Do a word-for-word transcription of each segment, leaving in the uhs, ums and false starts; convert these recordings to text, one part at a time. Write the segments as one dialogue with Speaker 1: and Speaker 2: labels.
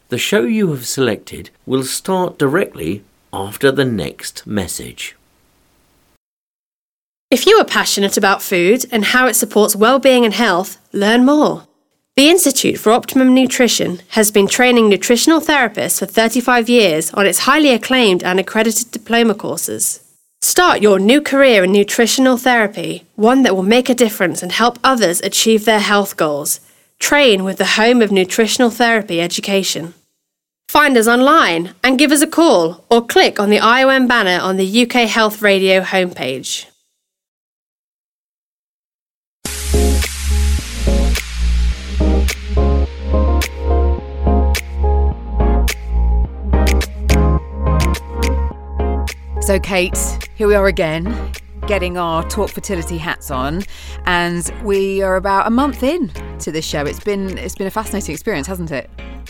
Speaker 1: The show you have selected will start directly after the next message.
Speaker 2: If you are passionate about food and how it supports well-being and health, learn more. The Institute for Optimum Nutrition has been training nutritional therapists for thirty-five years on its highly acclaimed and accredited diploma courses. Start your new career in nutritional therapy, one that will make a difference and help others achieve their health goals. Train with the home of nutritional therapy education. Find us online and give us a call or click on the I O M banner on the U K Health Radio homepage.
Speaker 3: So, Kate, here we are again, getting our Talk Fertility hats on, and we are about a month in to this show. It's been it's been a fascinating experience, hasn't it?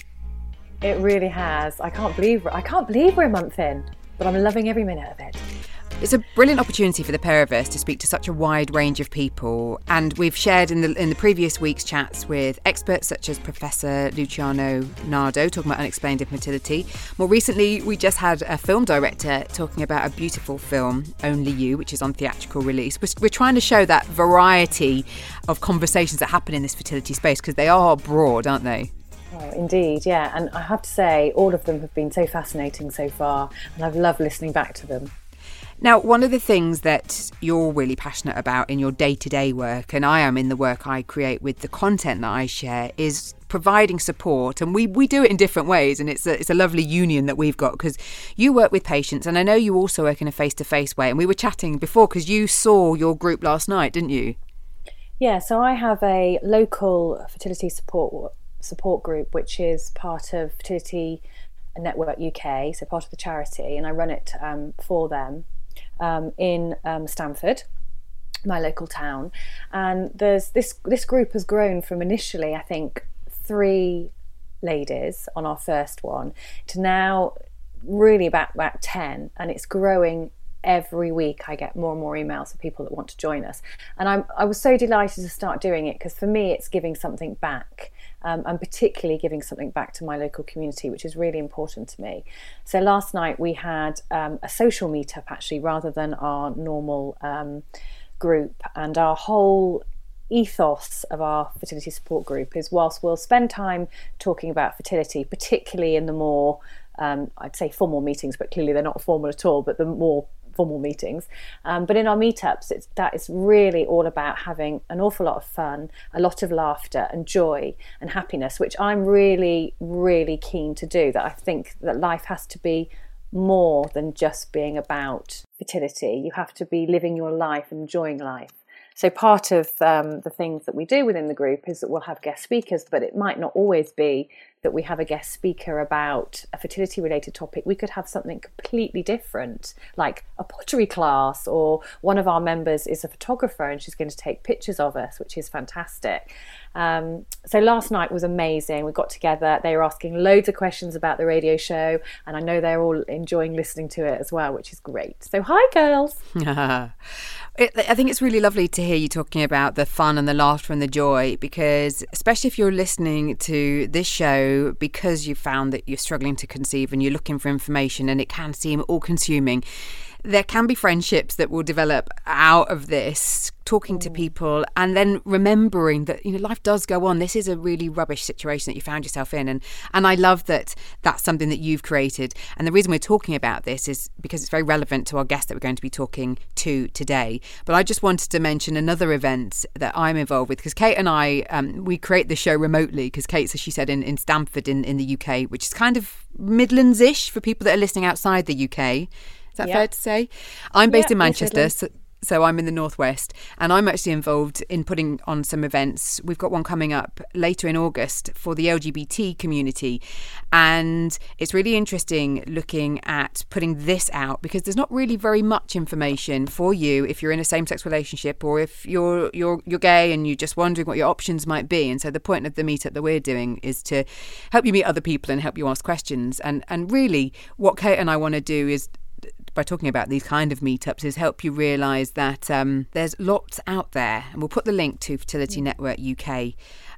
Speaker 4: It really has. I can't believe I can't believe we're a month in, but I'm loving every minute of it.
Speaker 3: It's a brilliant opportunity for the pair of us to speak to such a wide range of people, and we've shared in the in the previous week's chats with experts such as Professor Luciano Nardo talking about unexplained infertility. More recently, we just had a film director talking about a beautiful film, Only You, which is on theatrical release. We're, we're trying to show that variety of conversations that happen in this fertility space because they are broad, aren't they?
Speaker 4: Oh, indeed, yeah. And I have to say, all of them have been so fascinating so far, and I've loved listening back to them.
Speaker 3: Now, one of the things that you're really passionate about in your day-to-day work, and I am in the work I create with the content that I share, is providing support. And we, we do it in different ways, and it's a, it's a lovely union that we've got because you work with patients, and I know you also work in a face-to-face way. And we were chatting before because you saw your group last night, didn't you?
Speaker 4: Yeah, so I have a local fertility support support group, which is part of Fertility Network U K, so part of the charity, and I run it um, for them. Um, in um, Stamford, my local town, and there's this this group has grown from initially I think three ladies on our first one to now really about about ten, and it's growing every week. I get more and more emails of people that want to join us, and I'm I was so delighted to start doing it because for me it's giving something back. Um, and particularly giving something back to my local community, which is really important to me. So last night we had um, a social meetup actually rather than our normal um, group, and our whole ethos of our fertility support group is whilst we'll spend time talking about fertility, particularly in the more um, I'd say formal meetings, but clearly they're not formal at all, but the more formal meetings, um, but in our meetups it's, that is really all about having an awful lot of fun, a lot of laughter and joy and happiness, which I'm really really keen to do. That I think that life has to be more than just being about fertility. You have to be living your life, enjoying life. So part of um, the things that we do within the group is that we'll have guest speakers, but it might not always be that we have a guest speaker about a fertility related topic. We could have something completely different, like a pottery class, or one of our members is a photographer and she's going to take pictures of us, which is fantastic. Um, so last night was amazing. We got together, they were asking loads of questions about the radio show, and I know they're all enjoying listening to it as well, which is great. So hi girls.
Speaker 3: I think it's really lovely to hear you talking about the fun and the laughter and the joy, because especially if you're listening to this show because you found that you're struggling to conceive and you're looking for information and it can seem all-consuming, there can be friendships that will develop out of this, talking to people and then remembering that, you know, life does go on. This is a really rubbish situation that you found yourself in. And, and I love that that's something that you've created. And the reason we're talking about this is because it's very relevant to our guest that we're going to be talking to today. But I just wanted to mention another event that I'm involved with, because Kate and I, um, we create the show remotely because Kate's, as she said, in, in Stamford in, in the U K, which is kind of Midlands-ish for people that are listening outside the U K. Is that yep. fair to say? I'm based
Speaker 4: yeah,
Speaker 3: in Manchester, so, so I'm in the northwest, and I'm actually involved in putting on some events. We've got one coming up later in August for the L G B T community, and it's really interesting looking at putting this out because there's not really very much information for you if you're in a same-sex relationship or if you're you're you're gay and you're just wondering what your options might be. And so the point of the meetup that we're doing is to help you meet other people and help you ask questions. And and really, what Kate and I want to do is, by talking about these kind of meetups, is help you realise that um, there's lots out there. And we'll put the link to Fertility Network U K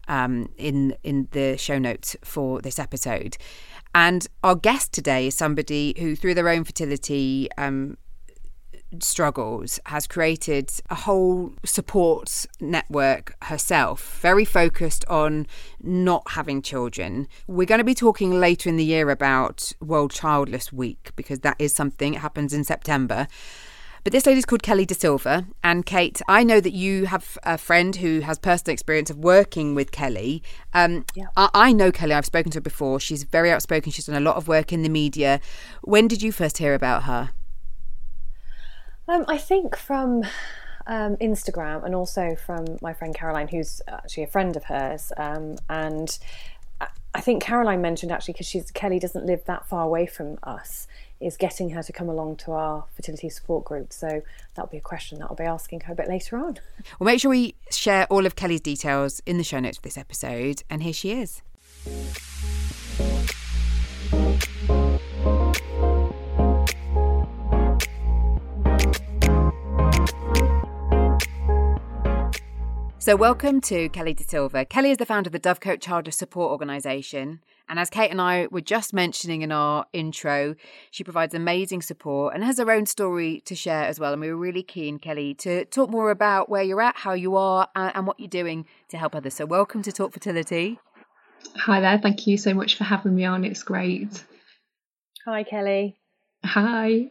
Speaker 3: um, in in the show notes for this episode. And our guest today is somebody who, through their own fertility um, struggles, has created a whole support network herself, very focused on not having children. We're going to be talking later in the year about World Childless Week, because that is something, it happens in September. But this lady's called Kelly De Silva. And Kate, I know that you have a friend who has personal experience of working with Kelly. Um,
Speaker 4: yeah.
Speaker 3: I, I know Kelly. I've spoken to her before. She's very outspoken. She's done a lot of work in the media. When did you first hear about her?
Speaker 4: Um, I think from um, Instagram, and also from my friend Caroline, who's actually a friend of hers. Um, and I think Caroline mentioned, actually, because she's Kelly doesn't live that far away from us, is getting her to come along to our fertility support group. So that'll be a question that I'll be asking her a bit later on.
Speaker 3: We'll make sure we share all of Kelly's details in the show notes for this episode. And here she is. So welcome to Kelly De Silva. Kelly is the founder of the Dovecote Childless Support Organisation. And as Kate and I were just mentioning in our intro, she provides amazing support and has her own story to share as well. And we were really keen, Kelly, to talk more about where you're at, how you are, and what you're doing to help others. So welcome to Talk Fertility.
Speaker 5: Hi there. Thank you so much for having me on. It's great.
Speaker 4: Hi, Kelly.
Speaker 5: Hi.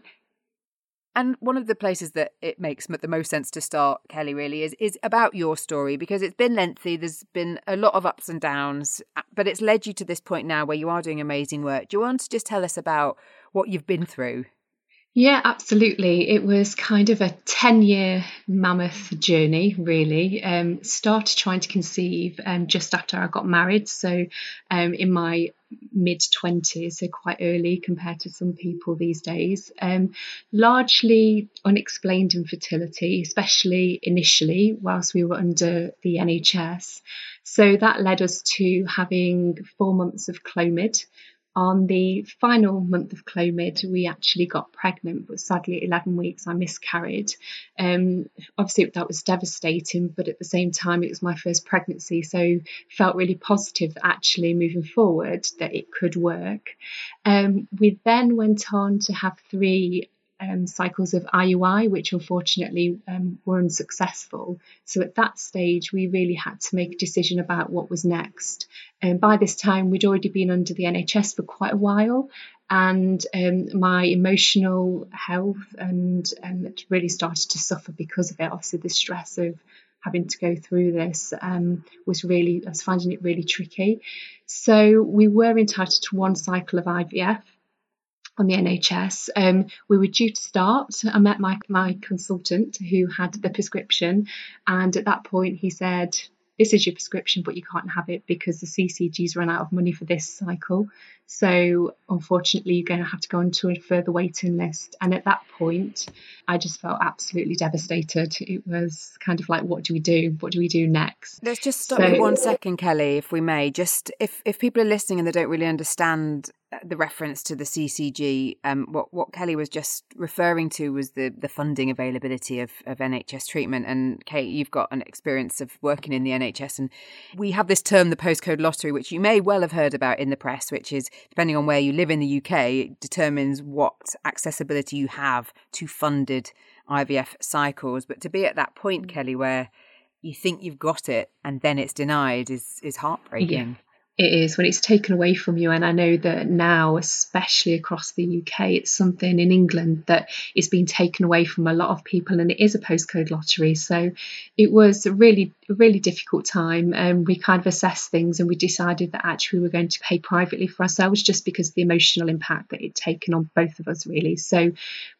Speaker 3: And one of the places that it makes the most sense to start, Kelly, really, is, is about your story, because it's been lengthy. There's been a lot of ups and downs, but it's led you to this point now where you are doing amazing work. Do you want to just tell us about what you've been through?
Speaker 5: Yeah, absolutely. It was kind of a ten-year mammoth journey, really. Um, started trying to conceive um, just after I got married, so um, in my mid-twenties, so quite early compared to some people these days. Um, largely unexplained infertility, especially initially whilst we were under the N H S. So that led us to having four months of Clomid. On the final month of Clomid, we actually got pregnant, but sadly at eleven weeks I miscarried. Um, obviously that was devastating, but at the same time it was my first pregnancy, so felt really positive that actually moving forward that it could work. Um, we then went on to have three Um, cycles of I U I, which unfortunately um, were unsuccessful. So at that stage, we really had to make a decision about what was next. And by this time, we'd already been under the N H S for quite a while, and um, my emotional health and um, it really started to suffer because of it. Obviously, the stress of having to go through this um, was really, I was finding it really tricky. So we were entitled to one cycle of I V F on the N H S. Um, we were due to start. I met my, my consultant who had the prescription, and at that point he said, this is your prescription, but you can't have it because the C C G's run out of money for this cycle. So unfortunately, you're going to have to go onto a further waiting list. And at that point, I just felt absolutely devastated. It was kind of like, what do we do? What do we do next?
Speaker 3: Let's just stop
Speaker 5: so,
Speaker 3: you one second, Kelly, if we may. Just if, if people are listening and they don't really understand the reference to the C C G, um, what, what Kelly was just referring to was the, the funding availability of, of N H S treatment. And Kate, you've got an experience of working in the N H S, and we have this term, the postcode lottery, which you may well have heard about in the press, which is, depending on where you live in the U K, it determines what accessibility you have to funded I V F cycles. But to be at that point, Kelly, where you think you've got it and then it's denied is, is heartbreaking.
Speaker 5: Yeah. It is, when it's taken away from you. And I know that now, especially across the U K, it's something in England that is being taken away from a lot of people, and it is a postcode lottery. So it was a really, really difficult time. And um, we kind of assessed things, and we decided that actually we were going to pay privately for ourselves, just because of the emotional impact that it'd taken on both of us, really. So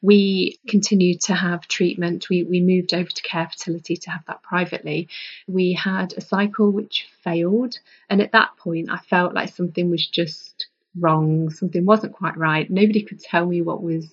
Speaker 5: we continued to have treatment. We, we moved over to Care Fertility to have that privately. We had a cycle which failed. And at that point, I felt like something was just wrong. Something wasn't quite right. Nobody could tell me what was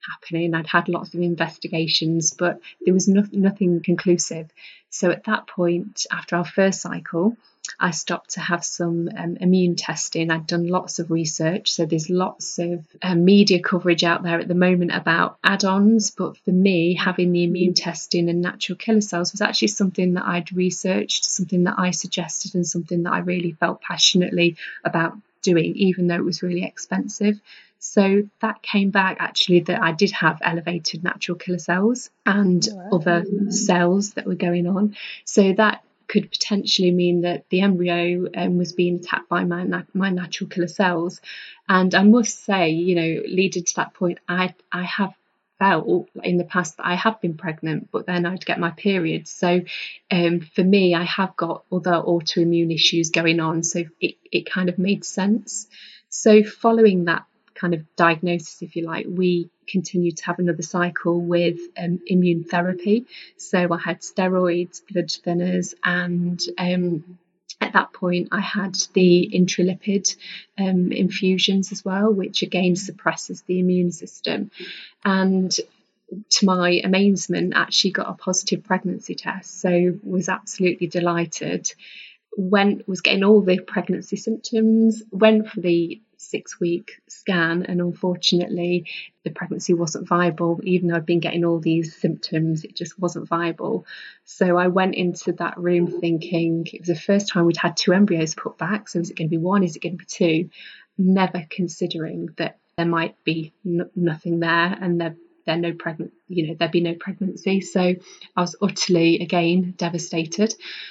Speaker 5: happening. I'd had lots of investigations, but there was no, nothing conclusive. So at that point, after our first cycle, I stopped to have some um, immune testing. I'd done lots of research, so there's lots of uh, media coverage out there at the moment about add-ons, but for me, having the immune testing and natural killer cells was actually something that I'd researched, something that I suggested, and something that I really felt passionately about doing, even though it was really expensive. So that came back actually that I did have elevated natural killer cells and
Speaker 4: Wow.
Speaker 5: other cells that were going on. So that could potentially mean that the embryo um, was being attacked by my na- my natural killer cells. And I must say, you know, leading to that point, I I have felt in the past that I have been pregnant, but then I'd get my period. So um, for me, I have got other autoimmune issues going on. So it, it kind of made sense. So following that kind of diagnosis, if you like, we continued to have another cycle with um, immune therapy. So I had steroids, blood thinners, and um, at that point I had the intralipid um, infusions as well, which again suppresses the immune system. And to my amazement, actually got a positive pregnancy test, so was absolutely delighted. Went was getting all the pregnancy symptoms, went for the six week scan, and unfortunately the pregnancy wasn't viable. Even though I'd been getting all these symptoms, it just wasn't viable. So I went into that room thinking it was the first time we'd had two embryos put back. So is it going to be one? Is it going to be two? Never considering that there might be n- nothing there, and there there no pregnant, you know, there'd be no pregnancy. So I was utterly again devastated.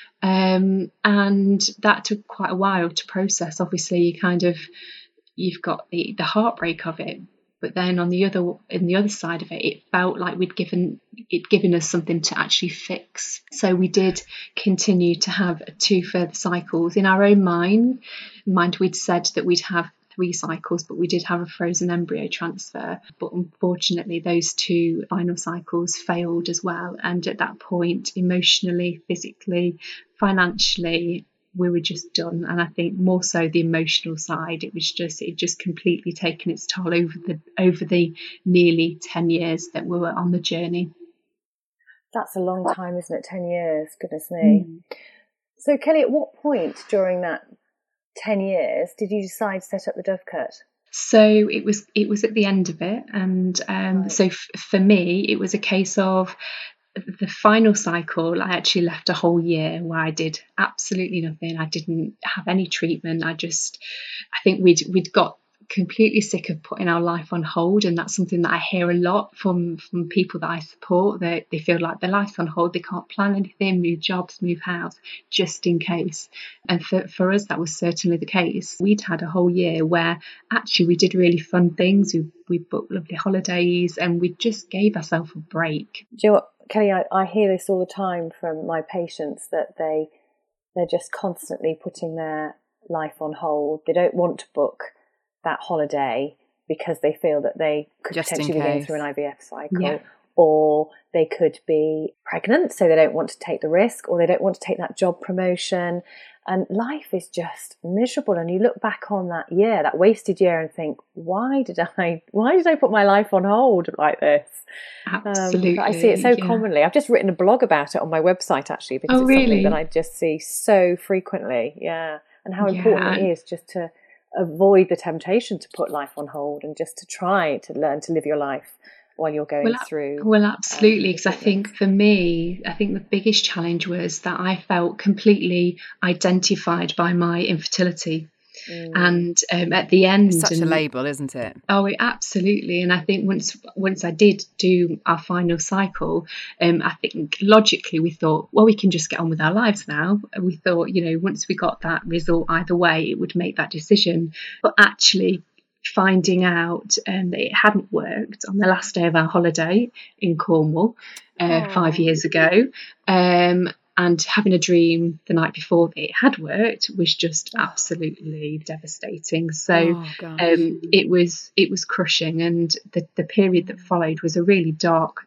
Speaker 5: Um, and that took quite a while to process. Obviously, you kind of you've got the, the heartbreak of it, but then on the other in the other side of it, it felt like we'd given it given us something to actually fix. So we did continue to have two further cycles. In our own mind, mind we'd said that we'd have three cycles, but we did have a frozen embryo transfer. But unfortunately, those two final cycles failed as well. And at that point, emotionally, physically, financially, we were just done. And I think more so the emotional side, it was just it just completely taken its toll over the over the nearly ten years that we were on the journey.
Speaker 4: That's a long time, isn't it? ten years, goodness me. Mm. So Kelly, at what point during that ten years did you decide to set up the Dovecote?
Speaker 5: So it was it was at the end of it, and um, right. so f- for me it was a case of the final cycle. I actually left a whole year where I did absolutely nothing. I didn't have any treatment. I just I think we'd we'd got completely sick of putting our life on hold, and that's something that I hear a lot from from people that I support, that they feel like their life's on hold, they can't plan anything, move jobs, move house, just in case. And for, for us that was certainly the case. We'd had a whole year where actually we did really fun things. We, we booked lovely holidays, and we just gave ourselves a break.
Speaker 4: Do you know what, Kelly, I, I hear this all the time from my patients, that they they're just constantly putting their life on hold. They don't want to book that holiday because they feel that they could
Speaker 3: Just
Speaker 4: potentially be going through an I V F cycle,
Speaker 5: yeah.
Speaker 4: or they could be pregnant, so they don't want to take the risk, or they don't want to take that job promotion. And life is just miserable. And you look back on that year, that wasted year, and think, why did I why did I put my life on hold like this?
Speaker 5: Absolutely.
Speaker 4: Um, I see it so yeah. commonly. I've just written a blog about it on my website, actually, because
Speaker 5: oh,
Speaker 4: it's
Speaker 5: really?
Speaker 4: something that I just see so frequently. Yeah. And how important yeah. it is just to avoid the temptation to put life on hold, and just to try to learn to live your life while you're going
Speaker 5: well,
Speaker 4: through.
Speaker 5: Well, absolutely, because um, I think for me, I think the biggest challenge was that I felt completely identified by my infertility. Mm. And um, at the end,
Speaker 3: it's such
Speaker 5: and,
Speaker 3: a label, isn't it?
Speaker 5: Oh, it, absolutely. And I think once once I did do our final cycle, um, I think logically we thought, well, we can just get on with our lives now. We thought, you know, once we got that result either way, it would make that decision. But actually finding out um, that it hadn't worked on the last day of our holiday in Cornwall uh, five years ago, um, and having a dream the night before that it had worked was just absolutely devastating. So
Speaker 3: oh,
Speaker 5: um, it was it was crushing, and the, the period that followed was a really dark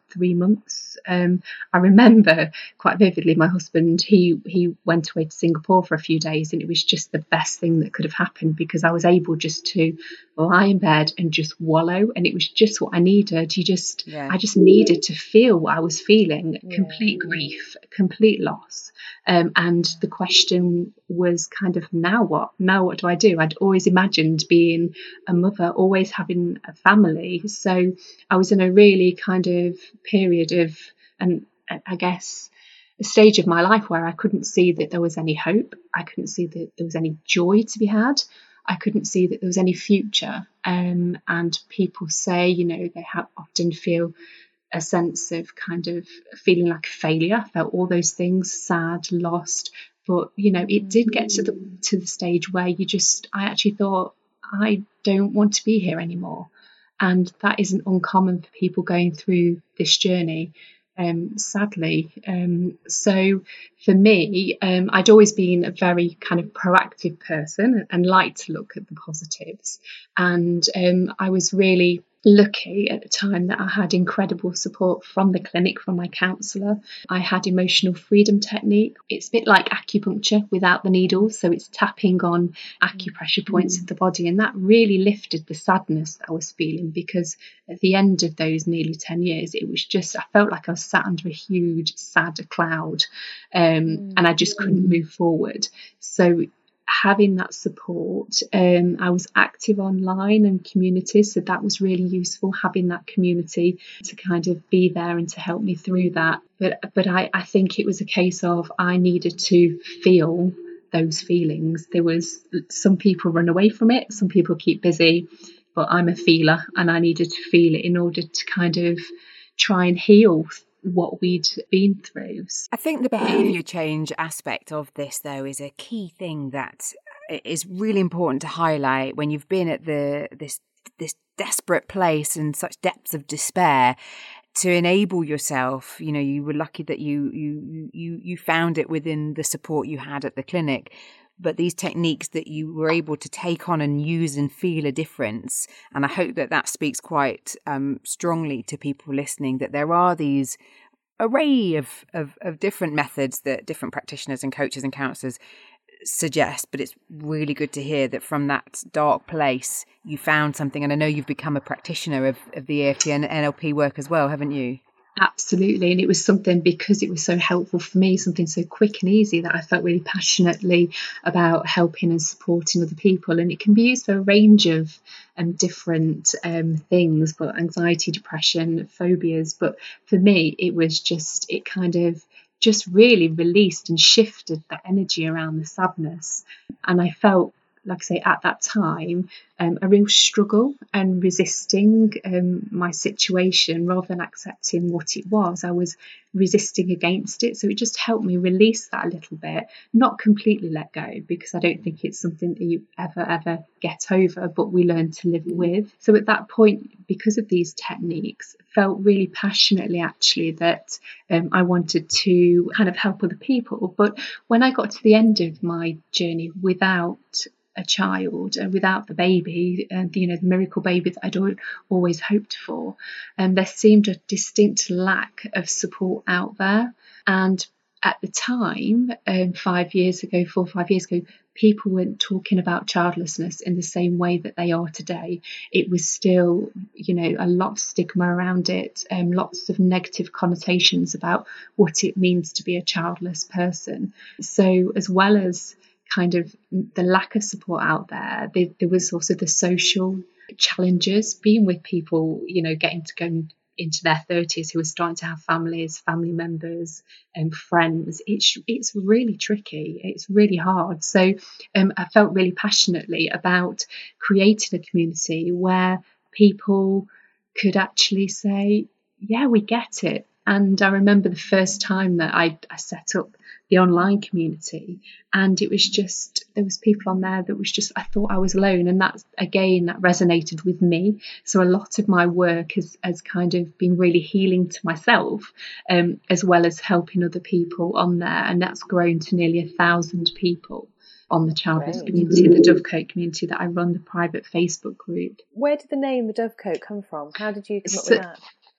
Speaker 5: three months. Um, I remember quite vividly my husband, he, he went away to Singapore for a few days, and it was just the best thing that could have happened, because I was able just to lie in bed and just wallow, and it was just what I needed. You just, yeah. I just needed to feel what I was feeling, yeah. complete grief, complete loss. Um, and the question was kind of, now what? Now what do I do? I'd always imagined being a mother, always having a family. So I was in a really kind of period of, and I guess, a stage of my life where I couldn't see that there was any hope. I couldn't see that there was any joy to be had. I couldn't see that there was any future. Um, and people say, you know, they have often feel a sense of kind of feeling like a failure. I felt all those things, sad, lost. But, you know, it did get to the to the stage where you just, I actually thought, I don't want to be here anymore. And that isn't uncommon for people going through this journey, um, sadly. Um, so for me, um, I'd always been a very kind of proactive person and liked to look at the positives. And um, I was really lucky at the time that I had incredible support from the clinic, from my counsellor. I had emotional freedom technique. It's a bit like acupuncture without the needles, so it's tapping on acupressure points mm. of the body, and that really lifted the sadness that I was feeling, because at the end of those nearly ten years, it was just, I felt like I was sat under a huge sad cloud, um, mm. and I just couldn't move forward. So having that support, um, I was active online and communities, so that was really useful, having that community to kind of be there and to help me through that. But but I, I think it was a case of I needed to feel those feelings. There was, some people run away from it, some people keep busy, but I'm a feeler, and I needed to feel it in order to kind of try and heal what we'd been through.
Speaker 3: I think the behaviour change aspect of this, though, is a key thing that is really important to highlight when you've been at the this this desperate place and such depths of despair. To enable yourself, you know, you were lucky that you you you you found it within the support you had at the clinic. But these techniques that you were able to take on and use and feel a difference. And I hope that that speaks quite um, strongly to people listening, that there are these array of, of, of different methods that different practitioners and coaches and counsellors suggest. But it's really good to hear that from that dark place, you found something. And I know you've become a practitioner of, of the E F T and N L P work as well, haven't you?
Speaker 5: Absolutely. And it was something, because it was so helpful for me, something so quick and easy, that I felt really passionately about helping and supporting other people. And it can be used for a range of um, different um, things, but anxiety, depression, phobias. But for me, it was just, it kind of just really released and shifted the energy around the sadness. And I felt, like I say, at that time, um, a real struggle and resisting um, my situation rather than accepting what it was. I was resisting against it. So it just helped me release that a little bit, not completely let go, because I don't think it's something that you ever, ever get over, but we learn to live with. So at that point, because of these techniques, felt really passionately actually that um, I wanted to kind of help other people. But when I got to the end of my journey without a child and without the baby, and you know, the miracle baby that I'd always hoped for, and there seemed a distinct lack of support out there. And at the time, um, five years ago, four or five years ago, people weren't talking about childlessness in the same way that they are today. It was still, you know, a lot of stigma around it, and um, lots of negative connotations about what it means to be a childless person. So as well as kind of the lack of support out there, there, there was also the social challenges, being with people, you know, getting to go into their thirties who are starting to have families, family members and friends. It's it's really tricky. It's really hard. So um, I felt really passionately about creating a community where people could actually say, yeah, we get it. And I remember the first time that I, I set up the online community, and it was just, there was people on there that was just, I thought I was alone. And that, again, that resonated with me. So a lot of my work has, has kind of been really healing to myself, um, as well as helping other people on there. And that's grown to nearly a thousand people on the childless community, the Dovecote community that I run, the private Facebook group.
Speaker 4: Where did the name the Dovecote come from? How did you come up
Speaker 5: so,
Speaker 4: with that?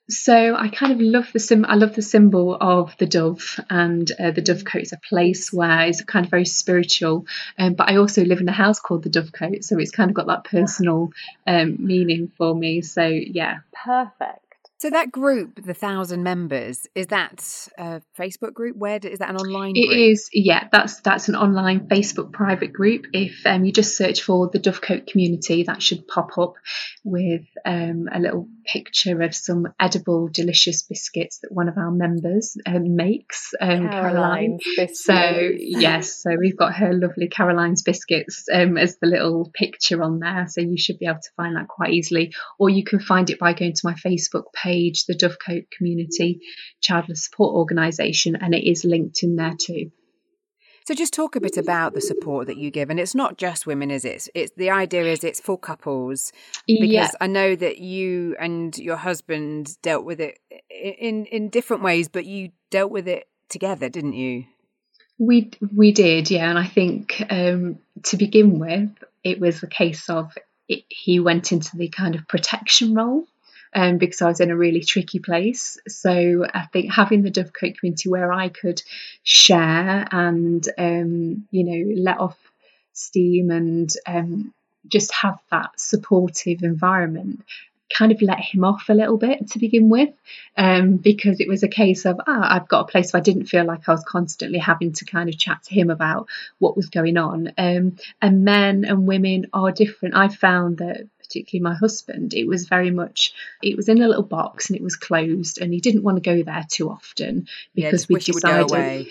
Speaker 5: So I kind of love the sim. I love the symbol of the dove, and uh, the Dovecote is a place where it's kind of very spiritual. Um, but I also live in a house called the Dovecote, so it's kind of got that personal um, meaning for me. So yeah,
Speaker 4: Perfect.
Speaker 3: So that group, the thousand members, is that a Facebook group? Where do, is that an online
Speaker 5: it
Speaker 3: group?
Speaker 5: is. Yeah, that's that's an online Facebook private group. If um, you just search for the Dovecote community, that should pop up with um, a little picture of some edible, delicious biscuits that one of our members um, makes, um, Caroline.
Speaker 4: Caroline's biscuits.
Speaker 5: So yes, so we've got her lovely Caroline's biscuits um, as the little picture on there. So you should be able to find that quite easily, or you can find it by going to my Facebook page, the Dovecote Community Childless Support Organisation, and it is linked in there too.
Speaker 3: So just talk a bit about the support that you give, and it's not just women, is it? It's, it's the idea is it's for couples, because
Speaker 5: Yeah.
Speaker 3: I know that you and your husband dealt with it in in different ways, but you dealt with it together, didn't you?
Speaker 5: We we did, yeah, and I think um, to begin with, it was a case of it, he went into the kind of protection role. Um, because I was in a really tricky place. So I think having the Dovecote community where I could share and, um, you know, let off steam and um, just have that supportive environment kind of let him off a little bit to begin with, um, because it was a case of, ah, I've got a place where I didn't feel like I was constantly having to kind of chat to him about what was going on. Um, and men and women are different. I found that particularly my husband, it was very much, it was in a little box and it was closed, and he didn't want to go there too often because
Speaker 3: yeah,
Speaker 5: we
Speaker 3: wish it would
Speaker 5: decided,
Speaker 3: go away.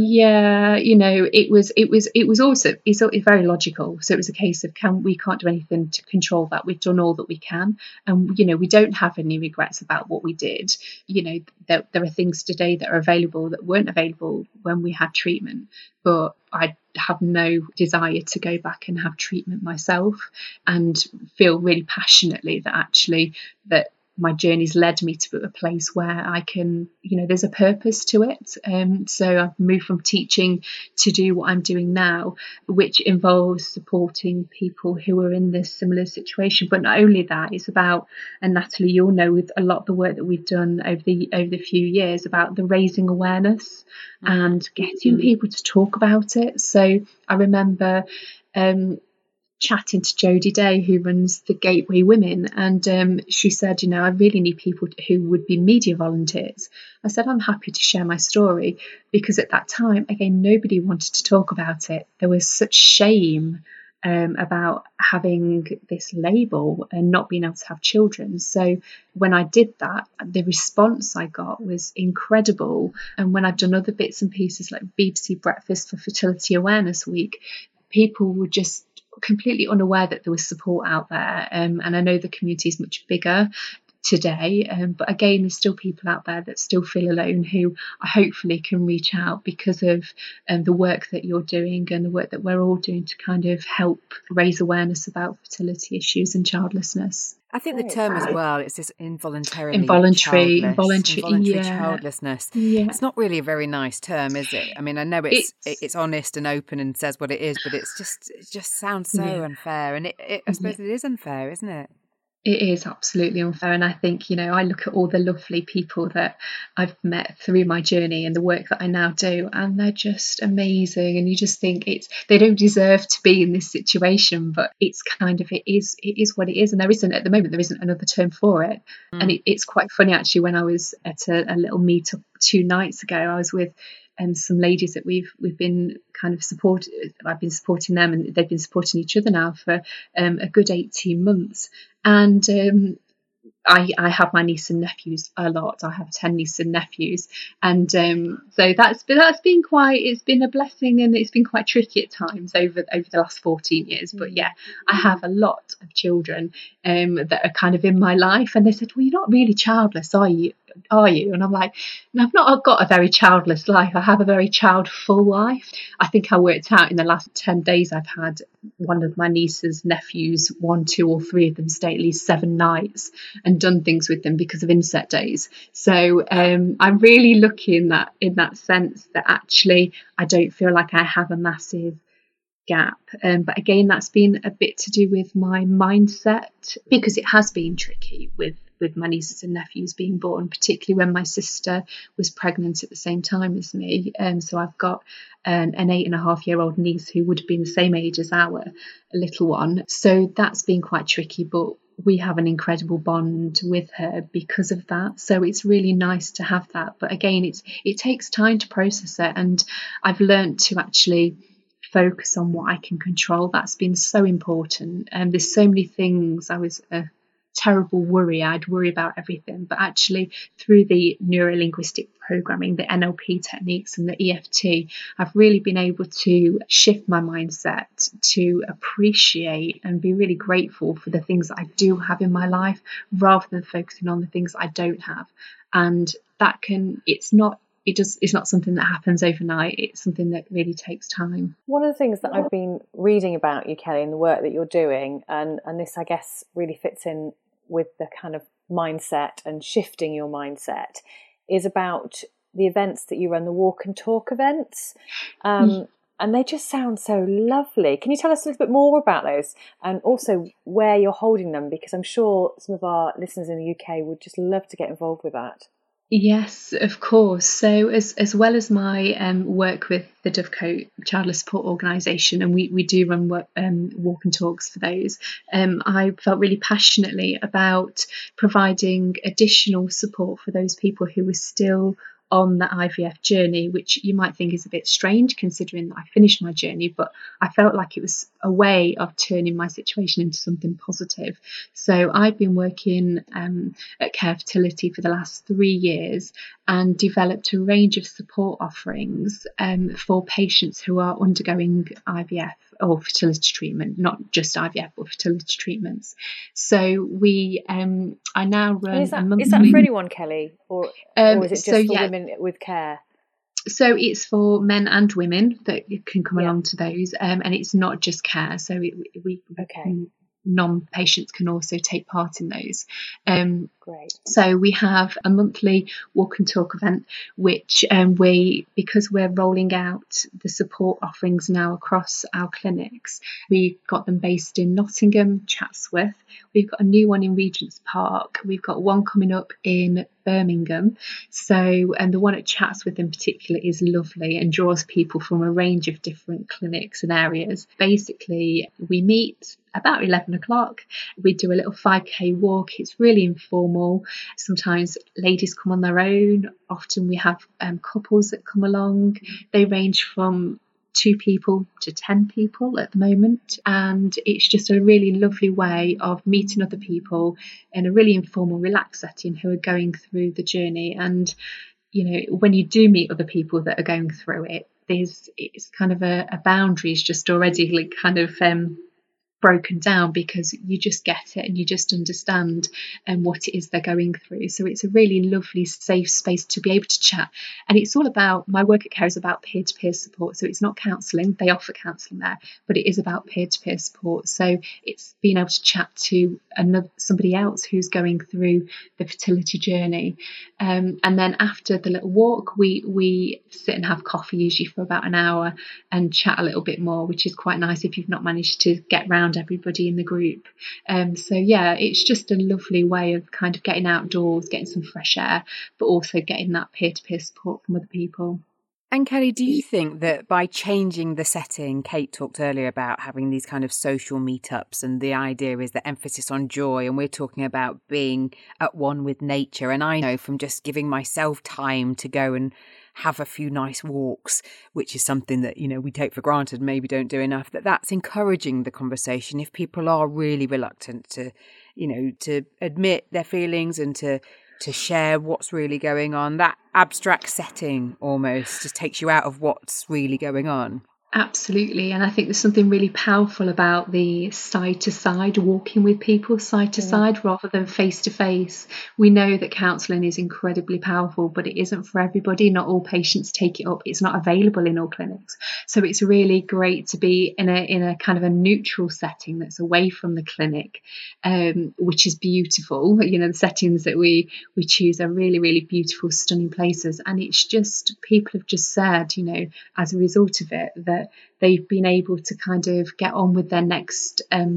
Speaker 5: yeah, you know, it was, it was, it was also, it's very logical. So it was a case of, can we can't do anything to control that. We've done all that we can, and you know, we don't have any regrets about what we did. You know, there, there are things today that are available that weren't available when we had treatment, but I have no desire to go back and have treatment myself, and feel really passionately that actually that my journey's led me to a place where I can, you know, there's a purpose to it. Um, so I've moved from teaching to do what I'm doing now, which involves supporting people who are in this similar situation. But not only that, it's about, and Natalie, you'll know with a lot of the work that we've done over the over the few years, about the raising awareness and getting people to talk about it. So I remember um, chatting to Jodie Day, who runs the Gateway Women, and um, she said, you know, I really need people who would be media volunteers. I said, I'm happy to share my story, because at that time, again, nobody wanted to talk about it. There was such shame um, about having this label and not being able to have children. So when I did that, the response I got was incredible. And when I've done other bits and pieces like B B C Breakfast for Fertility Awareness Week, people were just completely unaware that there was support out there, um, and I know the community is much bigger today, um, but again, there's still people out there that still feel alone, who I hopefully can reach out because of um, the work that you're doing and the work that we're all doing to kind of help raise awareness about fertility issues and childlessness.
Speaker 3: I think the term as well, it's this involuntarily
Speaker 5: involuntary,
Speaker 3: childless,
Speaker 5: involuntary,
Speaker 3: involuntary
Speaker 5: yeah.
Speaker 3: childlessness.
Speaker 5: Yeah.
Speaker 3: It's not really a very nice term, is it? I mean, I know it's
Speaker 5: It's-
Speaker 3: it's honest and open and says what it is, but it's just it just sounds so
Speaker 5: Yeah.
Speaker 3: unfair, and it, it I suppose it is unfair, isn't it?
Speaker 5: It is absolutely unfair. And I think, you know, I look at all the lovely people that I've met through my journey and the work that I now do, and they're just amazing. And you just think it's, they don't deserve to be in this situation, but it's kind of, it is, it is what it is. And there isn't, at the moment, there isn't another term for it. Mm. And it, it's quite funny, actually, when I was at a, a little meetup two nights ago, I was with and some ladies that we've we've been kind of support. I've been supporting them, and they've been supporting each other now for um, a good eighteen months. And um, I, I have my niece and nephews a lot. I have ten nieces and nephews, and um, so that's been that's been quite. It's been a blessing, and it's been quite tricky at times over over the last fourteen years. But yeah, I have a lot of children um, that are kind of in my life, and they said, "Well, you're not really childless, are you?" Are you? And I'm like, no, I've not got a very childless life. I have a very childful life. I think I worked out in the last ten days I've had one of my nieces, nephews, one, two or three of them stay at least seven nights and done things with them because of inset days. So um, I'm really lucky in that in that sense that actually I don't feel like I have a massive gap. Um, but again, that's been a bit to do with my mindset, because it has been tricky with with my nieces and nephews being born, particularly when my sister was pregnant at the same time as me. Um, so I've got an, an eight and a half year old niece who would have been the same age as our little one. So that's been quite tricky, but we have an incredible bond with her because of that. So it's really nice to have that. But again, it's it takes time to process it. And I've learned to actually focus on what I can control. That's been so important. And there's so many things. I was a terrible worry. I'd worry about everything. But actually, through the neuro-linguistic programming, the N L P techniques and the E F T, I've really been able to shift my mindset to appreciate and be really grateful for the things that I do have in my life, rather than focusing on the things I don't have. And that can, it's not It just it's not something that happens overnight. It's something that really takes time.
Speaker 4: One of the things that I've been reading about you, Kelly, and the work that you're doing, and, and this, I guess, really fits in with the kind of mindset and shifting your mindset, is about the events that you run, the walk and talk events. Um, mm. And they just sound so lovely. Can you tell us a little bit more about those, and also where you're holding them? Because I'm sure some of our listeners in the U K would just love to get involved with that.
Speaker 5: Yes, of course. So as as well as my um, work with the Dovecote Childless Support Organisation, and we, we do run work, um, walk and talks for those, um, I felt really passionately about providing additional support for those people who were still on the I V F journey, which you might think is a bit strange considering that I finished my journey, but I felt like it was a way of turning my situation into something positive. So I've been working um, at Care Fertility for the last three years and developed a range of support offerings um, for patients who are undergoing I V F or fertility treatment, not just I V F but fertility treatments. So we, um, I now run.
Speaker 4: And is that,
Speaker 5: a monthly...
Speaker 4: is that for anyone, Kelly, or,
Speaker 5: um,
Speaker 4: or is it just
Speaker 5: so,
Speaker 4: for
Speaker 5: yeah.
Speaker 4: women with care?
Speaker 5: So it's for men and women that can come
Speaker 4: yeah.
Speaker 5: along to those, um, and it's not just care. So it, we,
Speaker 4: okay.
Speaker 5: can, non-patients can also take part in those. Um,
Speaker 4: Great.
Speaker 5: So we have a monthly walk and talk event, which um, we, because we're rolling out the support offerings now across our clinics, we got them based in Nottingham, Chatsworth. We've got a new one in Regent's Park. We've got one coming up in Birmingham. So, and the one at Chatsworth in particular is lovely and draws people from a range of different clinics and areas. Basically, we meet about eleven o'clock. We do a little five K walk. It's really informal. Sometimes ladies come on their own. Often we have um, couples that come along. They range from two people to ten people at the moment, and it's just a really lovely way of meeting other people in a really informal, relaxed setting who are going through the journey. And you know, when you do meet other people that are going through it, there's it's kind of a, a boundaries just already like kind of um broken down, because you just get it and you just understand um, what it is they're going through. So it's a really lovely, safe space to be able to chat. And it's all about, my work at Care is about peer-to-peer support. So it's not counselling, they offer counselling there, but it is about peer-to-peer support. So it's being able to chat to another somebody else who's going through the fertility journey. Um, and then after the little walk, we we sit and have coffee, usually for about an hour, and chat a little bit more, which is quite nice if you've not managed to get round everybody in the group. Um, so yeah, it's just a lovely way of kind of getting outdoors, getting some fresh air, but also getting that peer-to-peer support from other people.
Speaker 3: And Kelly, do you think that by changing the setting, Kate talked earlier about having these kind of social meetups, and the idea is the emphasis on joy, and we're talking about being at one with nature. And I know from just giving myself time to go and have a few nice walks, which is something that, you know, we take for granted, maybe don't do enough, that that's encouraging the conversation if people are really reluctant to, you know, to admit their feelings and to to share what's really going on. That abstract setting almost just takes you out of what's really going on.
Speaker 5: Absolutely. And I think there's something really powerful about the side to side, walking with people side to side rather than face to face. We know that counselling is incredibly powerful, but it isn't for everybody. Not all patients take it up. It's not available in all clinics. So it's really great to be in a in a kind of a neutral setting that's away from the clinic, um, which is beautiful. You know, the settings that we we choose are really, really beautiful, stunning places. And it's just, people have just said, you know, as a result of it, that they've been able to kind of get on with their next um,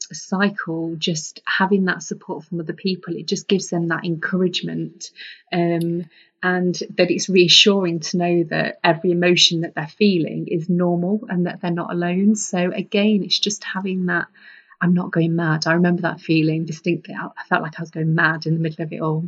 Speaker 5: cycle, just having that support from other people, it just gives them that encouragement, um, and that it's reassuring to know that every emotion that they're feeling is normal and that they're not alone. So again, it's just having that, I'm not going mad. I remember that feeling distinctly. I felt like I was going mad in the middle of it all.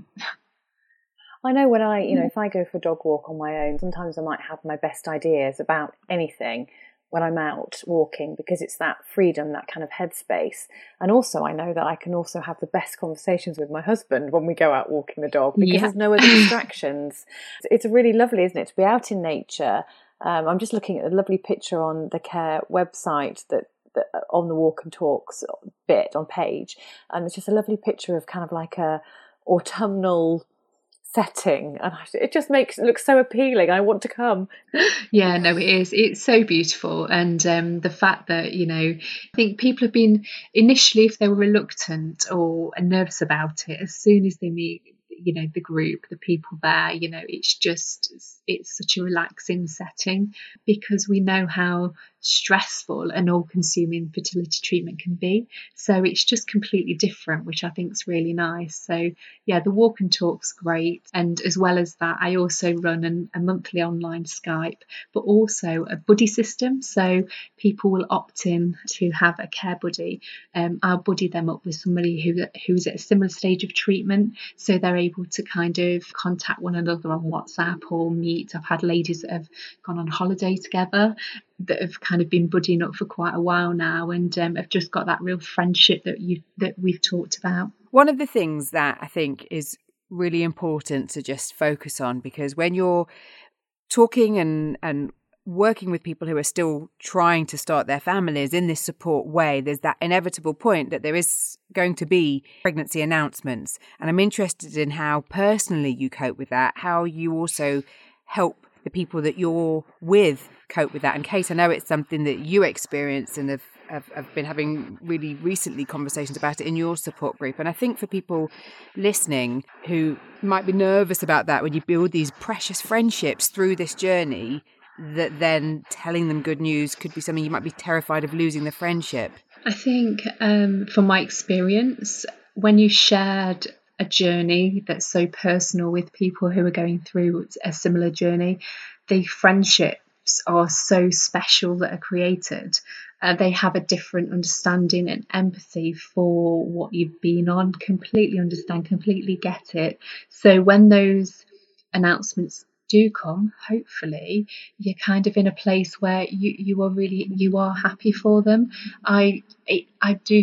Speaker 4: I know when I, you know, if I go for a dog walk on my own, sometimes I might have my best ideas about anything when I'm out walking, because it's that freedom, that kind of headspace. And also I know that I can also have the best conversations with my husband when we go out walking the dog, because
Speaker 5: Yeah.
Speaker 4: there's no other distractions. It's really lovely, isn't it, to be out in nature. Um, I'm just looking at a lovely picture on the Care website that on the Walk and Talks bit on page, and it's just a lovely picture of kind of like a autumnal setting, and it just makes it look so appealing. I want to come.
Speaker 5: Yeah, no, it is. It's so beautiful. And um, the fact that, you know, I think people have been initially, if they were reluctant or nervous about it, as soon as they meet, you know, the group, the people there, you know, it's just, it's such a relaxing setting, because we know how stressful and all-consuming fertility treatment can be. So it's just completely different, which I think is really nice. So yeah, the Walk and Talk's great. And as well as that, I also run an, a monthly online Skype, but also a buddy system. So people will opt in to have a care buddy. Um, I'll buddy them up with somebody who who's at a similar stage of treatment, so they're able to kind of contact one another on WhatsApp or meet. I've had ladies that have gone on holiday together that have kind of been buddying up for quite a while now, and um, have just got that real friendship that you that we've talked about.
Speaker 3: One of the things that I think is really important to just focus on, because when you're talking and and working with people who are still trying to start their families in this support way, there's that inevitable point that there is going to be pregnancy announcements. And I'm interested in how personally you cope with that, how you also help the people that you're with cope with that. And Kate, I know it's something that you experience and have, have, have been having really recently conversations about it in your support group. And I think for people listening who might be nervous about that, when you build these precious friendships through this journey, that then telling them good news could be something you might be terrified of losing the friendship.
Speaker 5: I think um, from my experience, when you shared a journey that's so personal with people who are going through a similar journey, the friendships are so special that are created. Uh, they have a different understanding and empathy for what you've been on, completely understand, completely get it. So when those announcements do come, hopefully you're kind of in a place where you you are really you are happy for them. I I, I do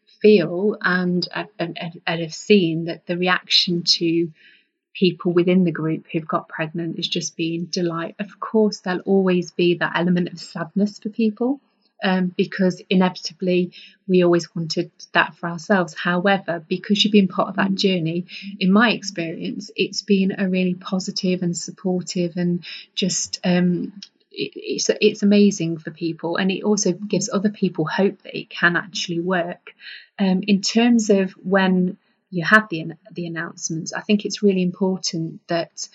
Speaker 5: feel and, and and have seen that the reaction to people within the group who've got pregnant is just being delight. Of course, there'll always be that element of sadness for people, um, because inevitably we always wanted that for ourselves. However, because you've been part of that journey, in my experience, it's been a really positive and supportive and just um, it, it's it's amazing for people, and it also gives other people hope that it can actually work. Um, in terms of when you have the the announcements, I think it's really important that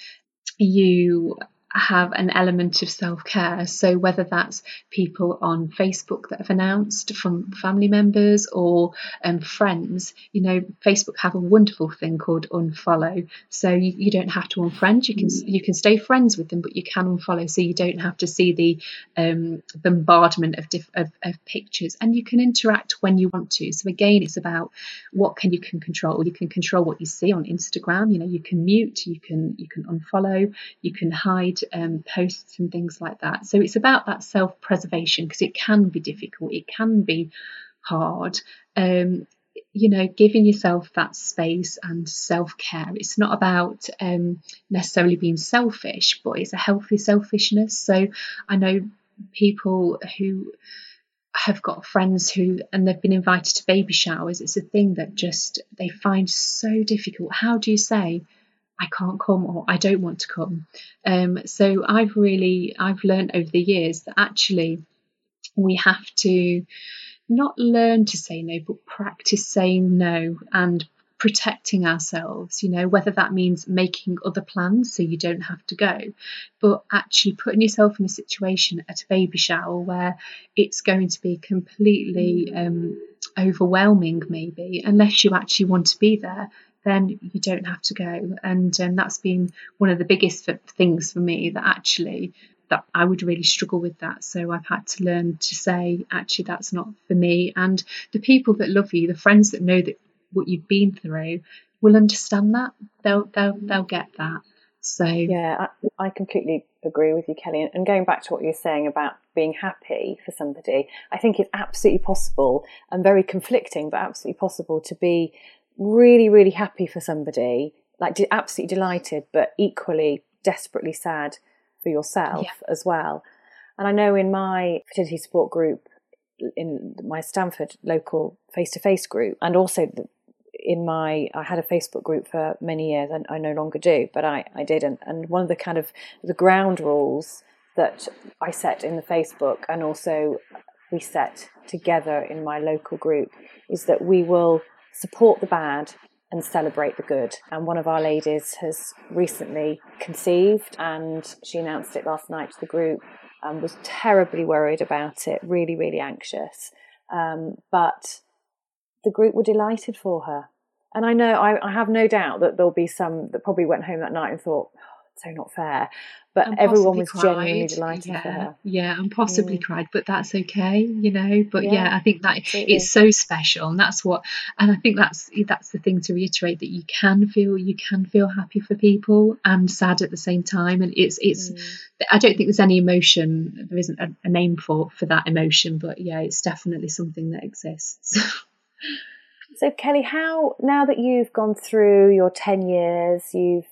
Speaker 5: you have an element of self-care. So whether that's people on Facebook that have announced from family members or um, friends, you know, Facebook have a wonderful thing called unfollow. So you, you don't have to unfriend, you can you can stay friends with them, but you can unfollow, so you don't have to see the um, bombardment of, diff- of of pictures, and you can interact when you want to. So again, it's about what can you can control. You can control what you see on Instagram. You know, you can mute, you can you can unfollow, you can hide Um, posts and things like that. So it's about that self-preservation, because it can be difficult, it can be hard, um, you know, giving yourself that space and self-care. It's not about um, necessarily being selfish, but it's a healthy selfishness. So I know people who have got friends who, and they've been invited to baby showers, it's a thing that just they find so difficult. How do you say I can't come, or I don't want to come? Um, so I've really, I've learned over the years that actually we have to not learn to say no, but practice saying no and protecting ourselves, you know, whether that means making other plans so you don't have to go, but actually putting yourself in a situation at a baby shower where it's going to be completely um, overwhelming maybe, unless you actually want to be there, then you don't have to go. And um, that's been one of the biggest things for me, that actually that I would really struggle with that. So I've had to learn to say, actually, that's not for me. And the people that love you, the friends that know that what you've been through, will understand that. They'll they'll they'll get that. So
Speaker 4: yeah, I, I completely agree with you, Kelly. And going back to what you're saying about being happy for somebody, I think it's absolutely possible, and very conflicting, but absolutely possible to be really, really happy for somebody, like absolutely delighted, but equally desperately sad for yourself yeah. as well. And I know in my fertility support group, in my Stamford local face-to-face group, and also the, in my, I had a Facebook group for many years, and I no longer do, but I, I did. And, and one of the kind of the ground rules that I set in the Facebook, and also we set together in my local group, is that we will support the bad and celebrate the good. And one of our ladies has recently conceived, and she announced it last night to the group, and was terribly worried about it, really, really anxious. Um, but the group were delighted for her. And I know, I, I have no doubt that there'll be some that probably went home that night and thought, oh, it's so not fair. But
Speaker 5: and
Speaker 4: everyone was
Speaker 5: cried.
Speaker 4: genuinely delighted
Speaker 5: yeah.
Speaker 4: for her.
Speaker 5: Yeah, and possibly
Speaker 4: mm.
Speaker 5: cried, but that's okay, you know. But yeah, yeah I think that
Speaker 4: absolutely.
Speaker 5: It's so special, and that's what, and I think that's that's the thing to reiterate, that you can feel you can feel happy for people and sad at the same time. And it's it's mm. I don't think there's any emotion, there isn't a, a name for for that emotion, but yeah, it's definitely something that exists.
Speaker 4: So Kelly, how, now that you've gone through your ten years, you've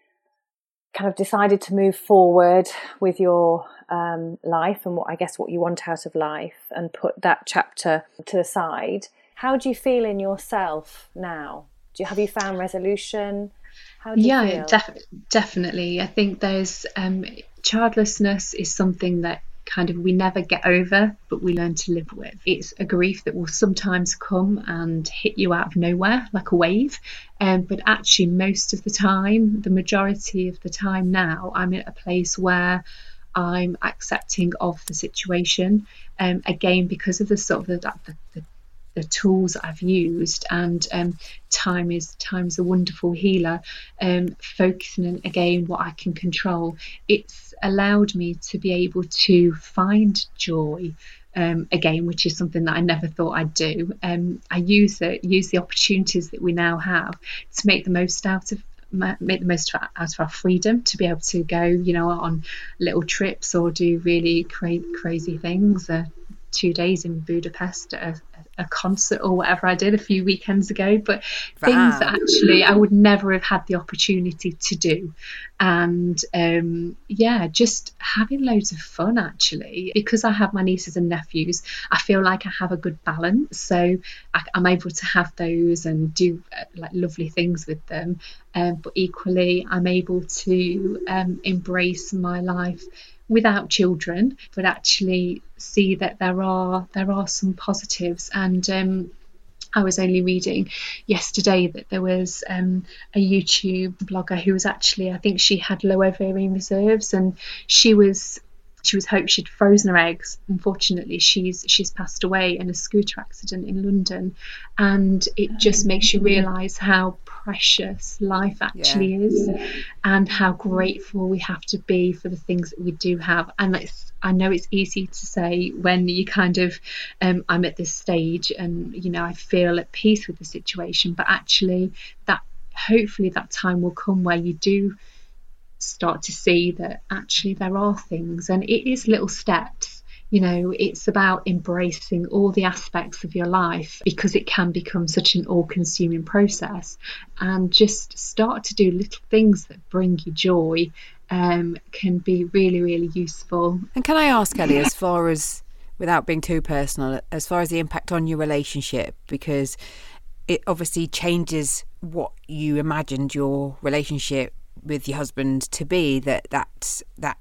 Speaker 4: kind of decided to move forward with your um, life and what I guess what you want out of life, and put that chapter to the side, how do you feel in yourself now? Do you, have you found resolution? How do you
Speaker 5: yeah,
Speaker 4: feel?
Speaker 5: Def- definitely. I think there's um, childlessness is something that kind of we never get over, but we learn to live with. It's a grief that will sometimes come and hit you out of nowhere like a wave, um, but actually most of the time, the majority of the time now, I'm at a place where I'm accepting of the situation, um, again because of the sort of the, the, the the tools I've used, and um, time is time's a wonderful healer. Um, focusing on, again, what I can control, it's allowed me to be able to find joy um, again, which is something that I never thought I'd do. Um, I use it, use the opportunities that we now have to make the most out of. make the most out of our freedom, to be able to go, you know, on little trips or do really cra- crazy things. Uh, two days in Budapest at a, a concert or whatever I did a few weekends ago, but wow. things that actually I would never have had the opportunity to do. And um, yeah, just having loads of fun actually, because I have my nieces and nephews. I feel like I have a good balance, so I, I'm able to have those and do uh, like lovely things with them, um, but equally I'm able to um, embrace my life without children, but actually see that there are there are some positives. And um, I was only reading yesterday that there was um, a YouTube blogger who was actually, I think she had low ovarian reserves, and she was she was hoping she'd frozen her eggs. Unfortunately, she's she's passed away in a scooter accident in London, and it just makes you realise how precious life actually yeah. is, and how grateful we have to be for the things that we do have. And it's, I know it's easy to say when you kind of um, I'm at this stage and you know I feel at peace with the situation, but actually that hopefully that time will come where you do start to see that actually there are things, and it is little steps. You know, it's about embracing all the aspects of your life, because it can become such an all-consuming process, and just start to do little things that bring you joy um, can be really, really useful.
Speaker 3: And can I ask, Kelly, as far as, without being too personal, as far as the impact on your relationship, because it obviously changes what you imagined your relationship with your husband to be, that that that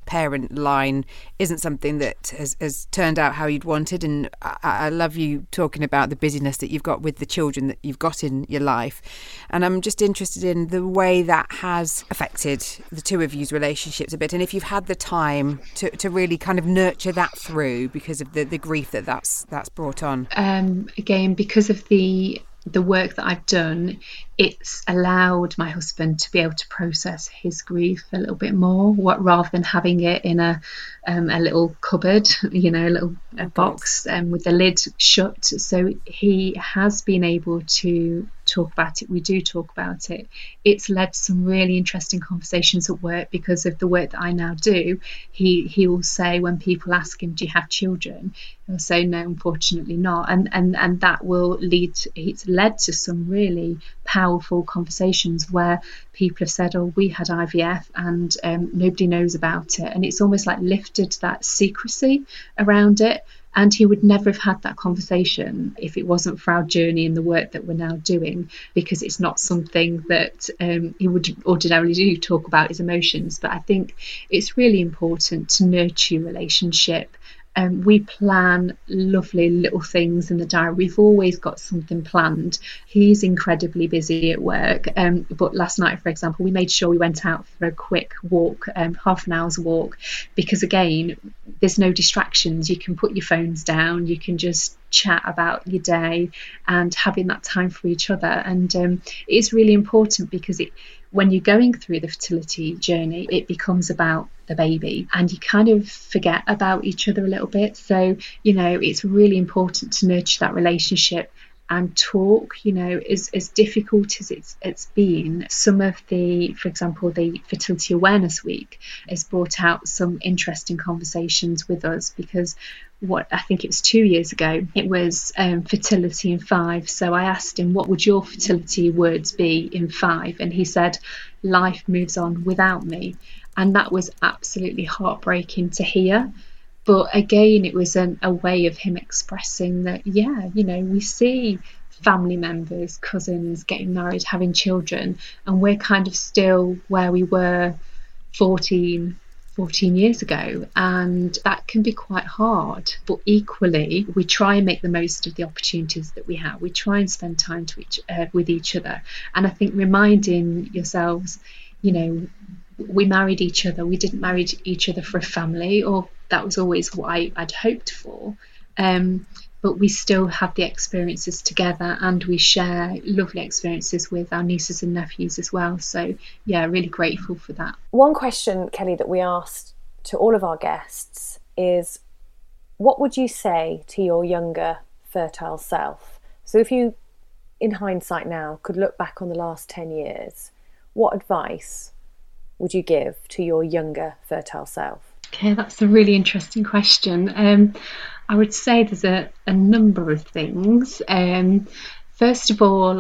Speaker 3: parent line isn't something that has, has turned out how you'd wanted. And I, I love you talking about the busyness that you've got with the children that you've got in your life. And I'm just interested in the way that has affected the two of you's relationships a bit, and if you've had the time to, to really kind of nurture that through because of the, the grief that that's, that's brought on.
Speaker 5: Um, again, because of the the work that I've done, it's allowed my husband to be able to process his grief a little bit more, what rather than having it in a um, a little cupboard, you know, a little a box um, with the lid shut. So he has been able to talk about it. We do talk about it. It's led to some really interesting conversations at work because of the work that I now do. He he will say, when people ask him, do you have children? He'll say, no, unfortunately not. And and and that will lead to, it's led to some really powerful conversations where people have said, oh, we had I V F and um, nobody knows about it. And it's almost like lifted that secrecy around it. And he would never have had that conversation if it wasn't for our journey and the work that we're now doing, because it's not something that um, he would ordinarily do, talk about his emotions. But I think it's really important to nurture your relationship. Um, we plan lovely little things in the diary. We've always got something planned. He's incredibly busy at work. Um, but last night, for example, we made sure we went out for a quick walk, um, half an hour's walk, because again, there's no distractions. You can put your phones down. You can just chat about your day and having that time for each other. And um, it's really important because it, when you're going through the fertility journey, it becomes about the baby and you kind of forget about each other a little bit. So, you know, it's really important to nurture that relationship and talk. You know, as, as difficult as it's it's been, some of the, for example, the Fertility Awareness Week has brought out some interesting conversations with us, because what I think it was two years ago, it was um, fertility in five. So I asked him, what would your fertility words be in five? And he said, life moves on without me. And that was absolutely heartbreaking to hear. But again, it was an, a way of him expressing that, yeah, you know, we see family members, cousins getting married, having children, and we're kind of still where we were fourteen years ago, and that can be quite hard. But equally, we try and make the most of the opportunities that we have. We try and spend time to each, uh, with each other. And I think reminding yourselves, you know, we married each other. We didn't marry each other for a family, or that was always what I, I'd hoped for. Um, but we still have the experiences together, and we share lovely experiences with our nieces and nephews as well. So, yeah, really grateful for that.
Speaker 4: One question, Kelly, that we asked to all of our guests is, what would you say to your younger fertile self? So if you, in hindsight now, could look back on the last ten years, what advice would you give to your younger fertile self?
Speaker 5: Okay, that's a really interesting question. Um, I would say there's a, a number of things. Um, first of all,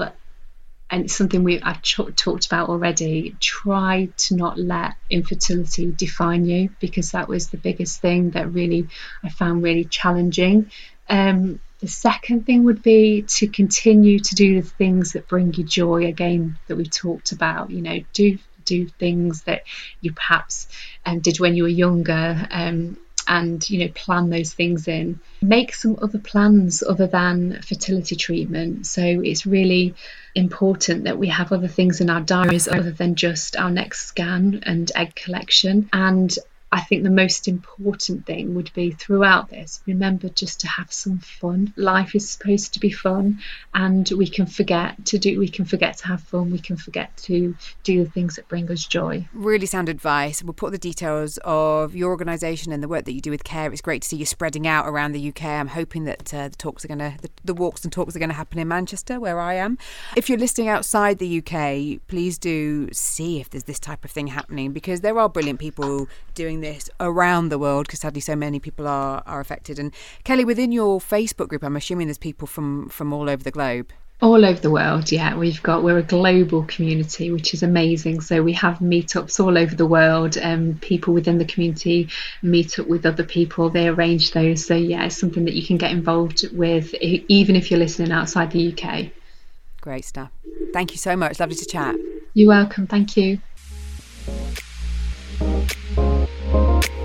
Speaker 5: and it's something we I've ch- talked about already, try to not let infertility define you, because that was the biggest thing that really I found really challenging. Um, the second thing would be to continue to do the things that bring you joy, again, that we talked about. You know, do do things that you perhaps um, did when you were younger, um, and, you know, plan those things in. Make some other plans other than fertility treatment. So it's really important that we have other things in our diaries other than just our next scan and egg collection. And I think the most important thing would be, throughout this, remember just to have some fun. Life is supposed to be fun, and we can forget to do, we can forget to have fun. We can forget to do the things that bring us joy.
Speaker 3: Really sound advice. We'll put the details of your organisation and the work that you do with CARE. It's great to see you spreading out around the U K. I'm hoping that uh, the talks are going to, the, the walks and talks are going to happen in Manchester, where I am. If you're listening outside the U K, please do see if there's this type of thing happening, because there are brilliant people doing this around the world, because sadly so many people are are affected. And Kelly, within your Facebook group, I'm assuming there's people from from all over the globe.
Speaker 5: All over the world, yeah. We've got, we're a global community, which is amazing. So we have meetups all over the world, and um, people within the community meet up with other people. They arrange those. So yeah, it's something that you can get involved with, even if you're listening outside the U K.
Speaker 3: Great stuff. Thank you so much. Lovely to chat.
Speaker 5: You're welcome. Thank you.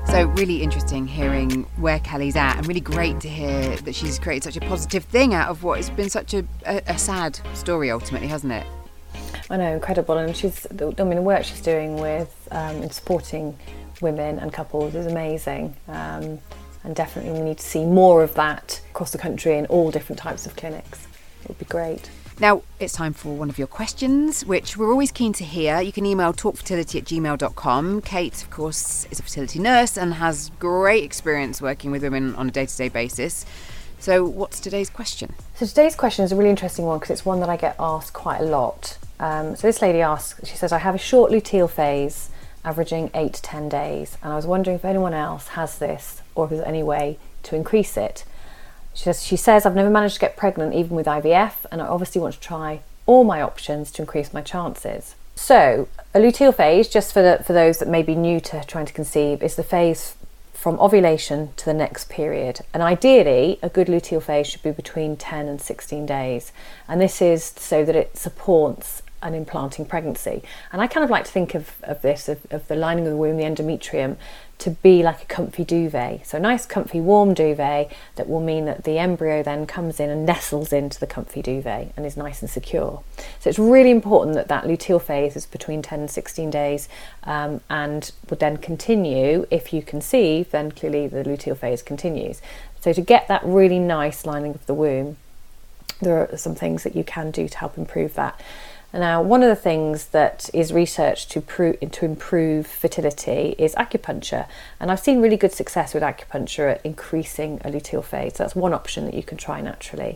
Speaker 3: So really interesting hearing where Kelly's at, and really great to hear that she's created such a positive thing out of what has been such a, a, a sad story ultimately, hasn't it?
Speaker 4: I know, incredible. And she's, I mean, the work she's doing with um, in supporting women and couples is amazing. Um, and definitely we need to see more of that across the country in all different types of clinics. It would be great.
Speaker 3: Now, it's time for one of your questions, which we're always keen to hear. You can email talkfertility at gmail dot com. Kate, of course, is a fertility nurse and has great experience working with women on a day-to-day basis. So what's today's question?
Speaker 4: So today's question is a really interesting one because it's one that I get asked quite a lot. Um, so this lady asks, she says, I have a short luteal phase averaging eight to ten days, and I was wondering if anyone else has this or if there's any way to increase it. She says, she says, I've never managed to get pregnant even with I V F, and I obviously want to try all my options to increase my chances. So a luteal phase, just for, the, for those that may be new to trying to conceive, is the phase from ovulation to the next period. And ideally, a good luteal phase should be between ten and sixteen days. And this is so that it supports an implanting pregnancy. And I kind of like to think of, of this, of, of the lining of the womb, the endometrium, to be like a comfy duvet. So a nice comfy warm duvet that will mean that the embryo then comes in and nestles into the comfy duvet and is nice and secure. So it's really important that that luteal phase is between ten and sixteen days um, and would then continue. If you conceive, then clearly the luteal phase continues. So to get that really nice lining of the womb, there are some things that you can do to help improve that. Now, one of the things that is researched to, pro- to improve fertility is acupuncture, and I've seen really good success with acupuncture at increasing a luteal phase. So that's one option that you can try naturally.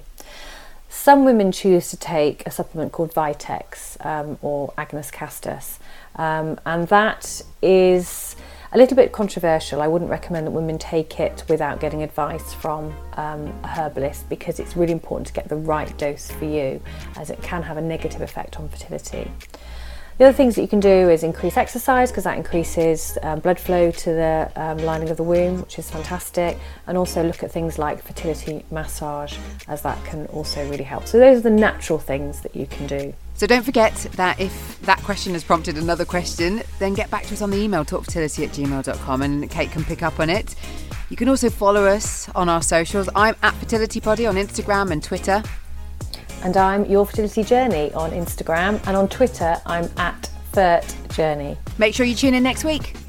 Speaker 4: Some women choose to take a supplement called Vitex um, or Agnus Castus, um, and that is a little bit controversial. I wouldn't recommend that women take it without getting advice from um, a herbalist, because it's really important to get the right dose for you, as it can have a negative effect on fertility. The other things that you can do is increase exercise, because that increases um, blood flow to the um, lining of the womb, which is fantastic, and also look at things like fertility massage, as that can also really help. So those are the natural things that you can do.
Speaker 3: So don't forget that if that question has prompted another question, then get back to us on the email talkfertility at gmail dot com, and Kate can pick up on it. You can also follow us on our socials. I'm at FertilityPoddy on Instagram and Twitter.
Speaker 4: And I'm Your Fertility Journey on Instagram, and on Twitter I'm at FertJourney.
Speaker 3: Make sure you tune in next week.